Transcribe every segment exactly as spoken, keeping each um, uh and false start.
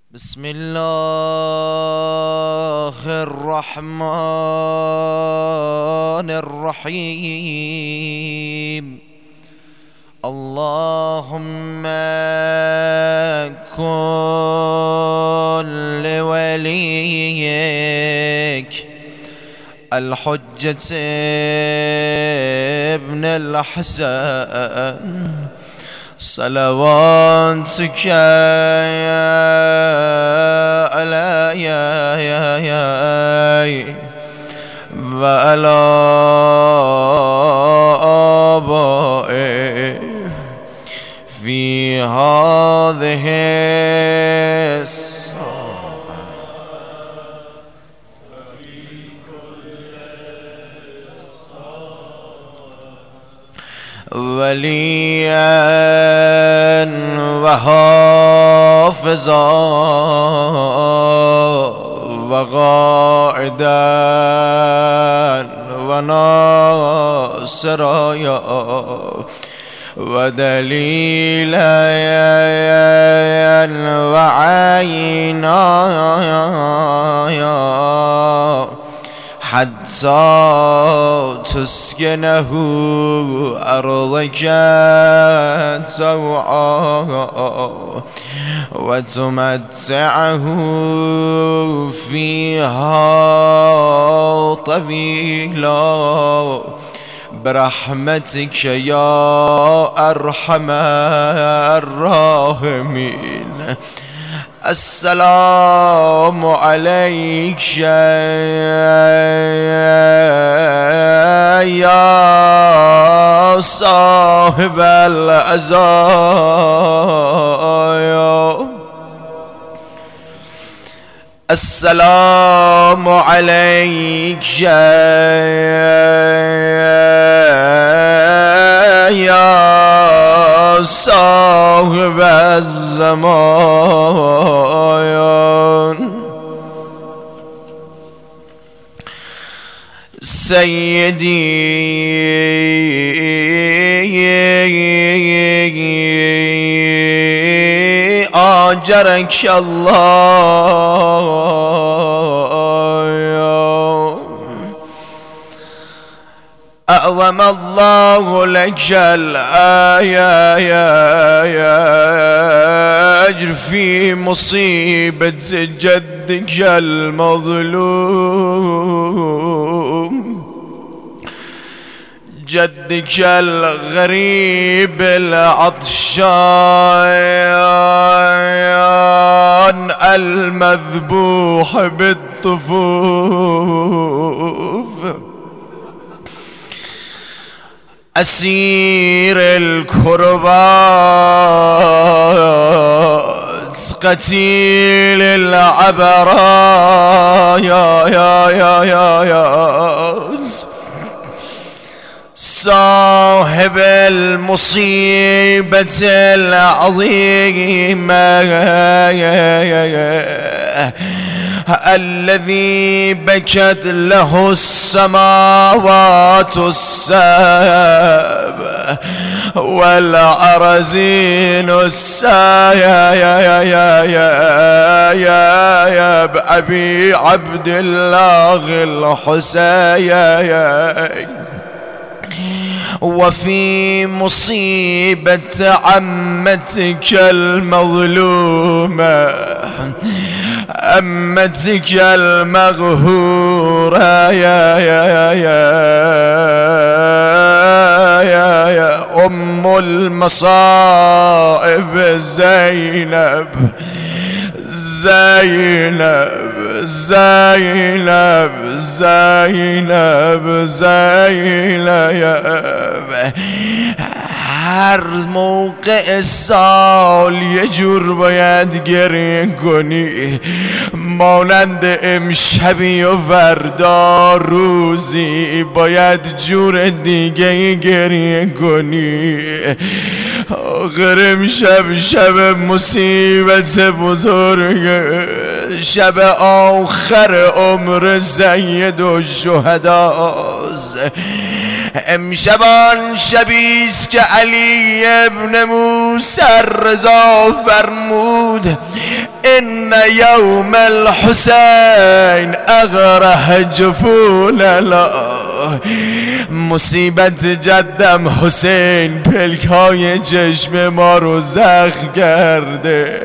بسم الله الرحمن الرحيم. اللهم كن لوليك الحجة ابن الحسن صلواتك علي وعلى آبائي في هذه الساعة وليا وحافظا وقائدا وناصرا ودليلا وعينا حتى تسكنه أرضك طوعا وتمتعه فيها طويلا برحمتك يا أرحم الراحمين. السلام عليك يا صاحب العزايا. السلام عليك يا صاحب الزمان. سيدي آجرك الله، أعظم الله لك الأجر في مصيبة جدك المظلوم، جدك الغريب العطشان المذبوح بالطفوف، أسير الكربات قتيل العبرايا يا يا يا يا صاحب المصيبة العظيمة الذي بكت له السماوات السبع والأرضين السايا يا يا يا يا يا يا بأبي عبد الله الحسين. وفي مصيبة عمتك المظلومة أمتك المغهورة يا يا يا يا يا أم المصائب زينب زينب زينب زينب زينب. هر موقع سال یه جور باید گریه کنی، مانند امشبی و فردا روزی باید جور دیگه گریه کنی. آخر امشب شب مصیبت بزرگ، شب آخر عمر سید الشهداست. امشبان شبیست که علی ابن موسی رضا فرمود ان إن يوم الحسين أغره جفوننا. مصیبت جدم حسین پلکای چشم ما رو زخم کرده.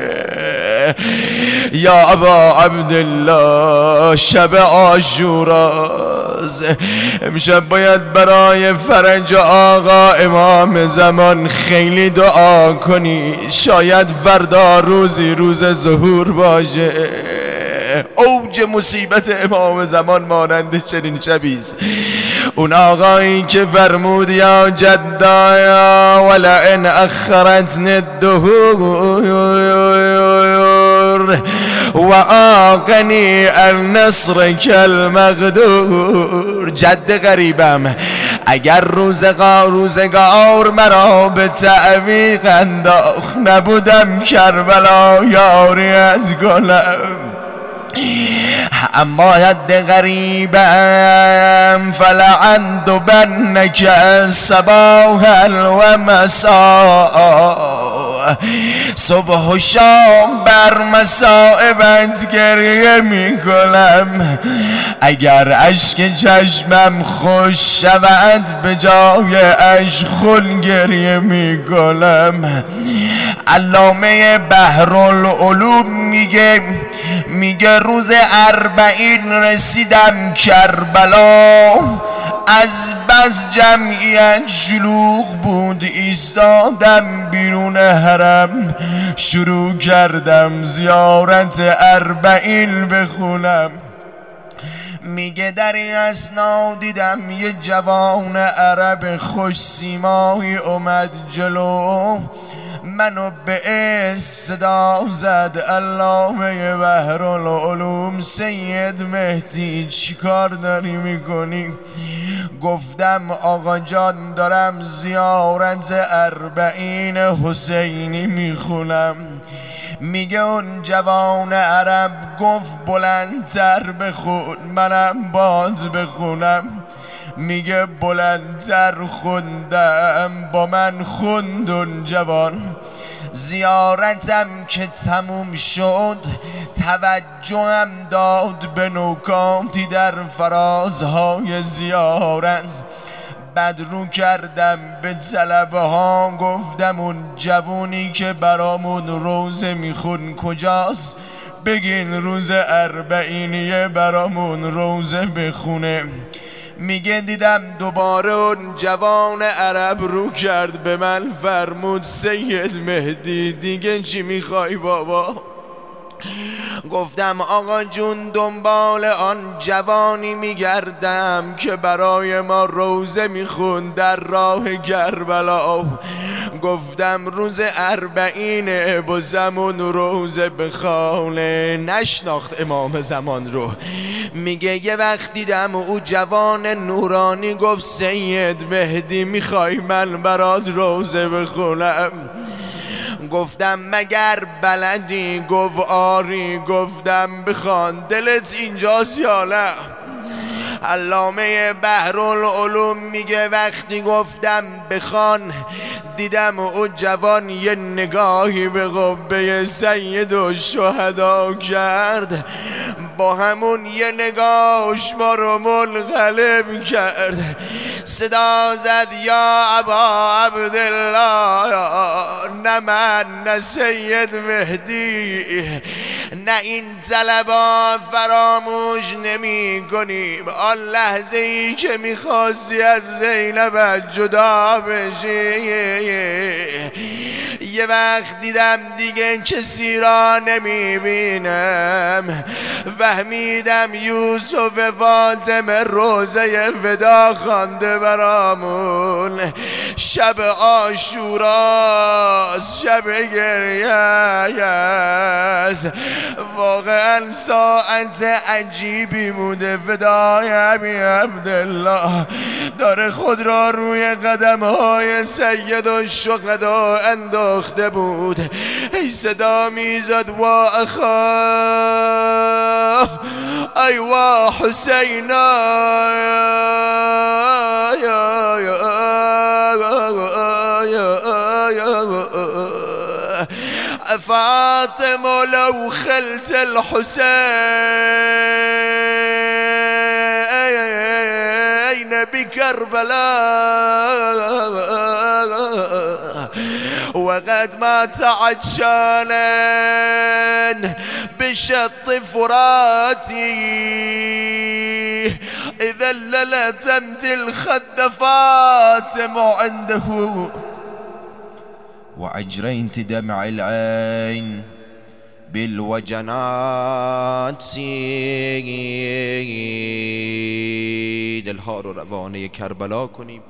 یا ابا عبدالله شب عاشوراست، امشب باید برای فرج آقا امام زمان خیلی دعا کنی، شاید فردا روزی روز ظهور باشه. اوج مصیبت امام زمان مانند چنین شبیست. اون آقایی که فرمود یا جدایا ولئن اخرتنی الدهور و آقنی النصر کالمقدور. جد غریبم اگر روزگار روزگار مرا به تعویق انداخت، نبودم کربلا یاریت کنم. اما جد غریبم فلعنت بنک صباحا و مساء. صبح و شام بر مصائبت گریه می کنم. اگر اشک چشمم خوش شود به جای اشک خون گریه می کنم. علامه بحرالعلوم میگه میگه روز اربعین رسیدم کربلا، از بس جمعیت شلوغ بود ایستادم بیرون حرم، شروع کردم زیارت اربعین بخونم. میگه در این اثنا دیدم یه جوان عرب خوش سیمایی اومد جلو، منو به اسم صدا زد. علامه بحرالعلوم سید مهدی چیکار داری میکنی؟ گفتم آقا جان دارم زیارت اربعین حسینی میخونم. میگه اون جوان عرب گفت بلندتر بخون منم باز بخونم. میگه بلندتر خوندم با من خوند اون جوان. زیارتم که تموم شد توجهم داد به نکاتی در فرازهای زیارت. بعد رو کردم به طلبه ها گفتم اون جوونی که برامون روزه میخون کجاست؟ بگین روز اربعینیه برامون روزه بخونه. میگه دیدم دوباره اون جوان عرب رو کرد به من فرمود سید مهدی دیگه چی میخوای بابا؟ گفتم آقا جون دنبال آن جوانی میگردم که برای ما روزه میخوند در راه کربلا. گفتم روز اربعینه بازمون روزه بخونه. نشناخت امام زمان رو. میگه یه وقت دیدم او جوان نورانی گفت سید مهدی میخوای من برات روزه بخونم؟ گفتم مگر بلدی؟ گفت آری. گفتم بخوان دلت اینجاست یا نه؟ علامه بحرالعلوم میگه وقتی گفتم بخوان دیدم او جوان یه نگاهی به قبه سید و شهدا کرد، با همون یه نگاهش ما رو منقلب کرد. صدا زد یا ابا عبدالله، نه من نه سید مهدی، نه این طلبا فراموش نمی کنیم آن لحظه ای که میخواستی از زینب جدا بشی. یه وقت دیدم دیگه کسی را نمیبینم، فهمیدم یوسف فاطمه روزه ودا خوانده برامون. شب عاشوراست، شب گریه است، واقعا ساعت عجیبی بوده. ودای ابی عبدالله داره خود را روی قدم های سید و شهدا انداخته بود. ای صدا میزد وا اخا، ای وا حسینا، فاطمة لو خلت الحسين بكربلاء وقد مات عطشانا بشط فراتي إذا لا تمضي الخد فاطمة عنده وعجرين دمع العين بالوجنات سید الها رو روانه کربلا کنیم.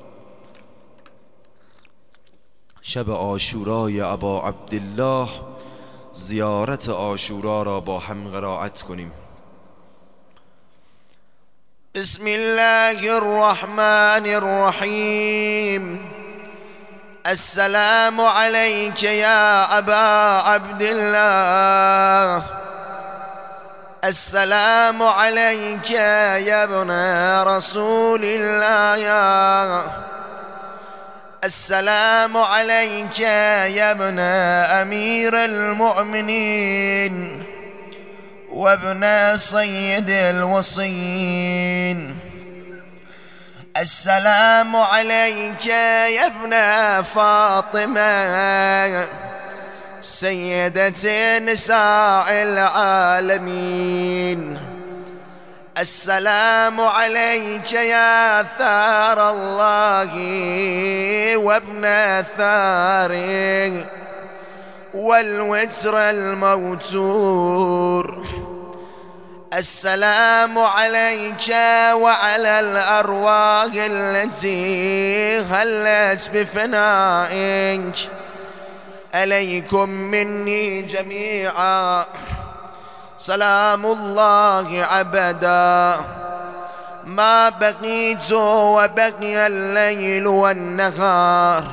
شب عاشورای ابا عبدالله زیارت عاشورا را با هم قرائت کنیم. بسم الله الرحمن الرحیم. السلام عليك يا أبا عبد الله، السلام عليك يا ابن رسول الله، السلام عليك يا ابن أمير المؤمنين وابن سيد الوصيين، السلام عليك يا ابن فاطمة سيدة نساء العالمين، السلام عليك يا ثار الله وابن ثاره والوتر الموتور، السلام عليك وعلى الأرواح التي هلت بفنائك، عليكم مني جميعا سلام الله عبدا ما بقيت وبقي الليل والنهار.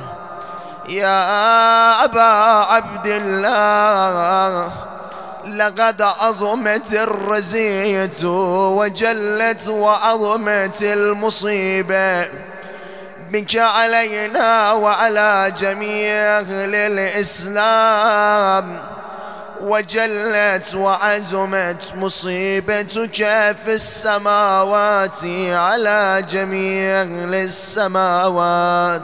يا أبا عبد الله لقد عظمت الرزية وجلت وعظمت المصيبة بك علينا وعلى جميع أهل الإسلام، وجلت وعزمت مصيبتك في السماوات على جميع أهل السماوات.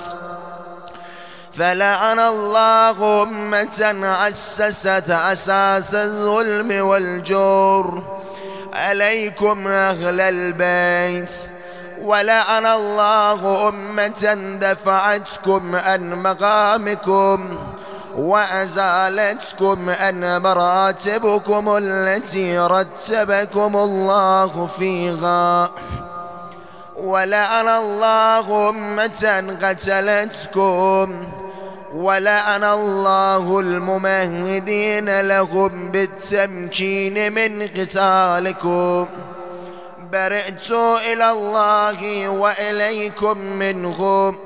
فلعن الله أمة أسست أساس الظلم والجور عليكم أهل البيت، ولعن الله أمة دفعتكم عن مقامكم وأزالتكم عن مراتبكم التي رتبكم الله فيها، ولعن الله أمة قتلتكم، ولعن الله الممهدين لهم بالتمكين من قتالكم. برئت إلى الله وإليكم منهم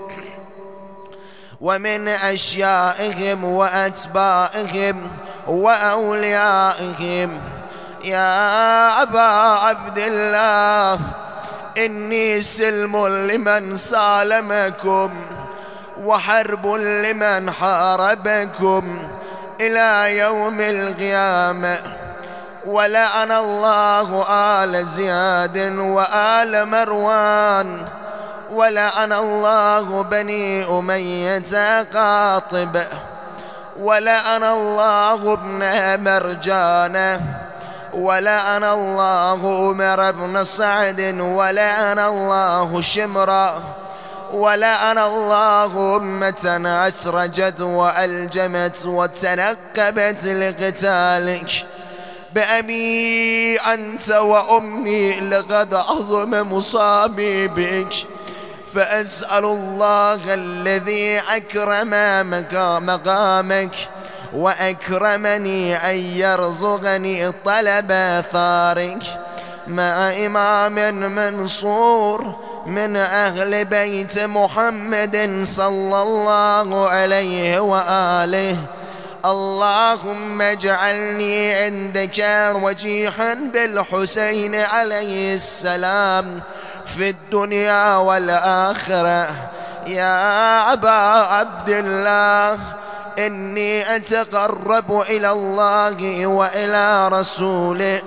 ومن أشيائهم وأتباعهم وأوليائهم. يا أبا عبد الله إني سلم لمن سالمكم وحرب لمن حاربكم إلى يوم القيامة. ولعن الله آل زياد وآل مروان، ولعن الله بني أمية قاطب، ولعن الله ابن مرجانة، ولعن الله عمر بن سعد، ولعن الله شمرا، ولعن الله أمة أسرجت وألجمت وتنقبت لقتالك. بأبي أنت وأمي لقد عظم مصابي بك، فأسأل الله الذي أكرم مقامك وأكرمني أن يرزقني طلب ثارك مع إمام منصور من أهل بيت محمد صلى الله عليه وآله. اللهم اجعلني عندك وجيحا بالحسين عليه السلام في الدنيا والآخرة. يا أبا عبد الله إني أتقرب إلى الله وإلى رسوله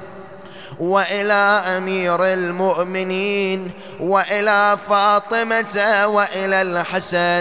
وإلى أمير المؤمنين وإلى فاطمة وإلى الحسن،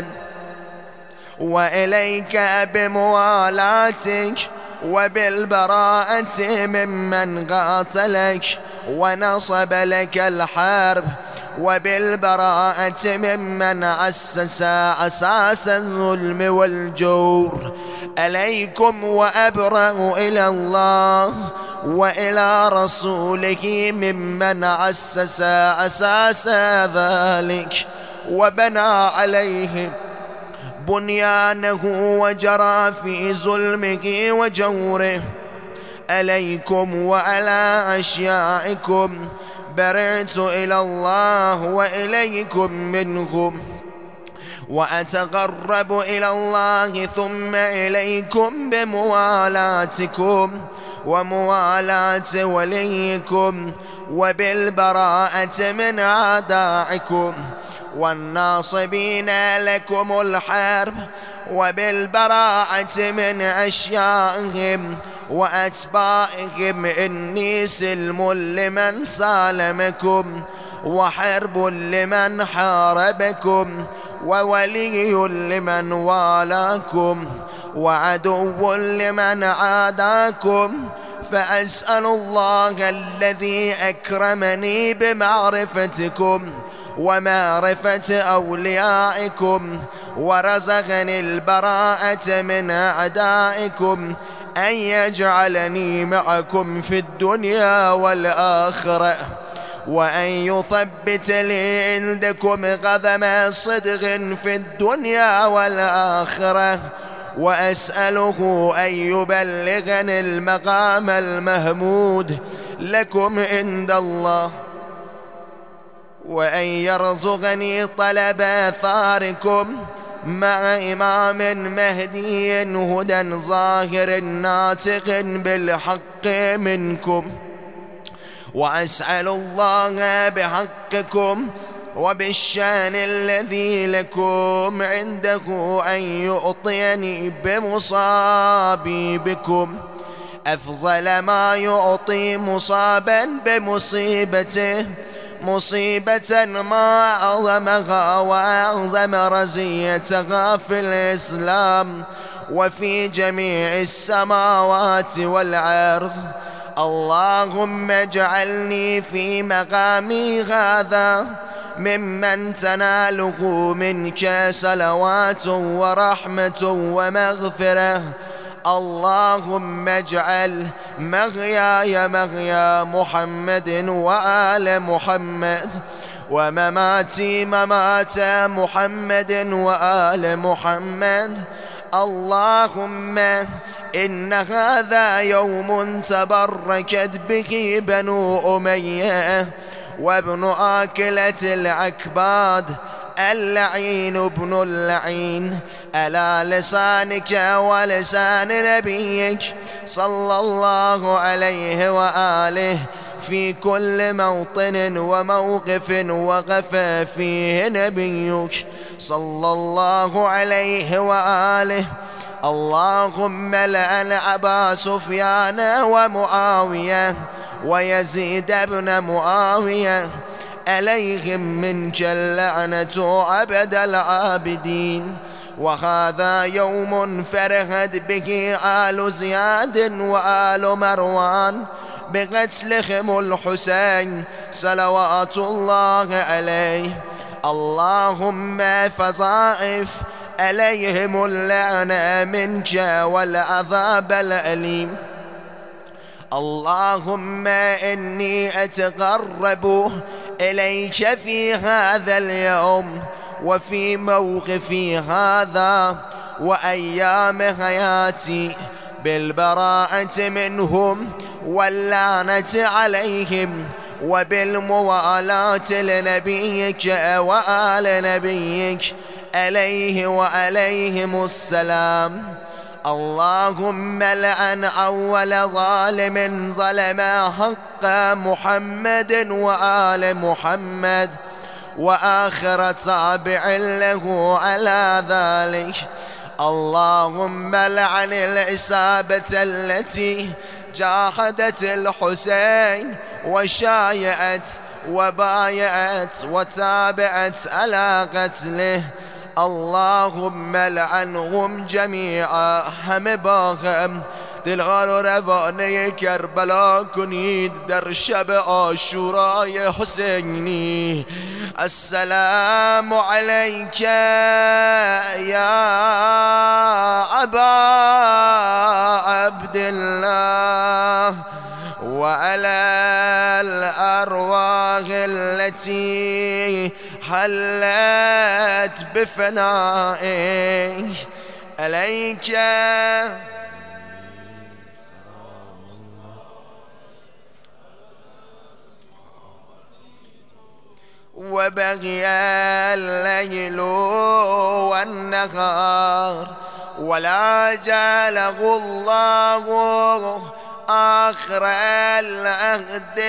وإليك بموالاتك وبالبراءة ممن قاتلك ونصب لك الحرب، وبالبراءة ممن أسس أساس الظلم والجور. عليكم وأبرأ إلى الله وإلى رسوله ممن أسس أساس ذلك وبنى عليه بنيانه وجرى في ظلمه وجوره. عليكم وعلى أشيائكم برئت إلى الله وإليكم منهم، وأتقرب إلى الله ثم إليكم بموالاتكم وموالاة وليكم وبالبراءة من أعدائكم والناصبين لكم الحرب، وبالبراءة من أشيائهم وأتباعهم. إني سلم لمن سالمكم وحرب لمن حاربكم وولي لمن والاكم وعدو لمن عاداكم. فأسأل الله الذي أكرمني بمعرفتكم ومعرفة أوليائكم ورزقني البراءة من أعدائكم أن يجعلني معكم في الدنيا والآخرة، وأن يثبت لي عندكم قدم صدق في الدنيا والآخرة، وأسأله أن يبلغني المقام المحمود لكم عند الله، وأن يرزقني طلب آثاركم مع إمام مهدي هدى ظاهر ناطق بالحق منكم. وأسأل الله بحقكم وبالشان الذي لكم عنده أن يعطيني بمصابي بكم أفضل ما يعطي مصابا بمصيبته، مصيبة ما أعظمها وأعظم رزيتها في الإسلام وفي جميع السماوات والأرض. اللهم اجعلني في مقامي هذا ممن تناله منك صلوات ورحمة ومغفرة. اللهم اجعل مغياي مغيا محمد وآل محمد، ومماتي ممات محمد وآل محمد. اللهم إن هذا يوم تبركت به بنو أمية وابن آكلة العكباد اللعين ابن اللعين على لسانك ولسان نبيك صلى الله عليه وآله في كل موطن وموقف وقف فيه نبيك صلى الله عليه وآله. اللهم لعن أبا سفيان ومعاوية ويزيد بن معاوية عليهم منك اللعنة أبد العابدين. وهذا يوم فرحت به آل زياد وآل مروان بقتلهم الحسين صلوات الله عليه. اللهم فضائف عليهم اللعنة منك والعذاب الأليم. اللهم إني أتقرب إليك في هذا اليوم وفي موقفي هذا وأيام حياتي بالبراءة منهم واللعنة عليهم وبالموالاة لنبيك وآل نبيك عليه وعليهم السلام. اللهم لعن أول ظالم ظلم حق محمد وآل محمد وآخر تابع له على ذلك. اللهم لعن الإصابة التي جاهدت الحسين وشايعت وبايعت وتابعت على قتله. اللهم لعنهم جميعا. هم باغم دلغار روانه کربلا کنید در شب عاشورای حسینی. السلام علیک یا ابا عبدالله وعلى الأرواح التي حلت بفنائك عليك وبغي الليل والنهار ولا جعله الله آخر العهد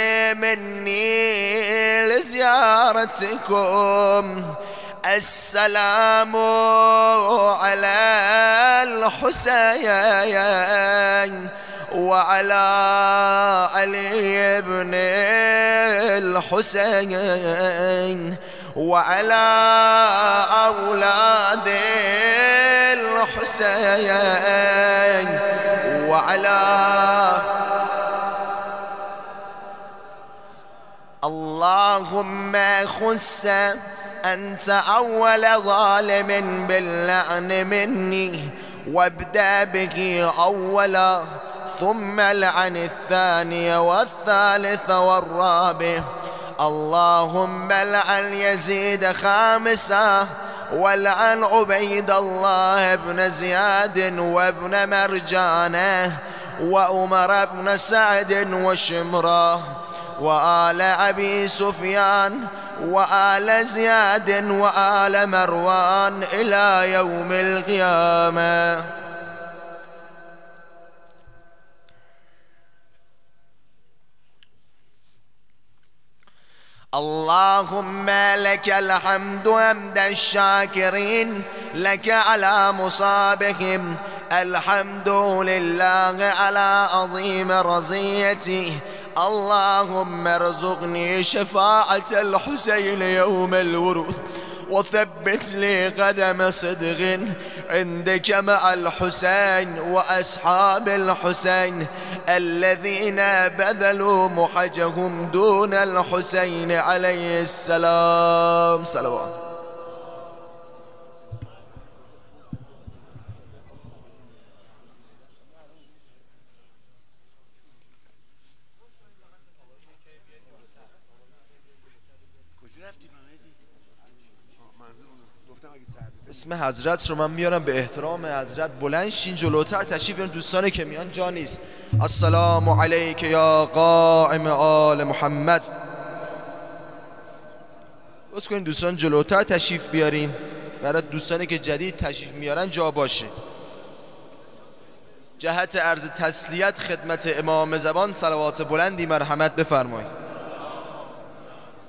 مني لزيارتكم. السلام على الحسين وعلى علي بن الحسين وعلى أولاد الحسين وعلى اللهم خص أنت أول ظالم باللعن مني وابدأ به أولا ثم لعن الثاني والثالث والرابع. اللهم لعن يزيد خامسا ولعن عبيد الله بن زياد وابن مرجانه وعمر بن سعد وشمرة وآل أبي سفيان وآل زياد وآل مروان إلى يوم القيامة. اللهم لك الحمد حمد الشاكرين لك على مصابهم. الحمد لله على عظيم رزيته. اللهم ارزقني شفاعة الحسين يوم الورود وثبت لي قدم صدق عندك مع الحسين وأصحاب الحسين الذين بذلوا محجهم دون الحسين عليه السلام. صلوات. اسم حضرت رو من میارم به احترام حضرت. بلند شین جلوتر تشریف بیارین. دوستانی که میان جا نیست. السلام علیک یا قائم آل محمد. لطف کنین دوستان جلوتر تشریف بیارین برای دوستانی که جدید تشریف میارن جا باشه. جهت عرض تسلیت خدمت امام زمان صلوات بلندی مرحمت بفرمایید.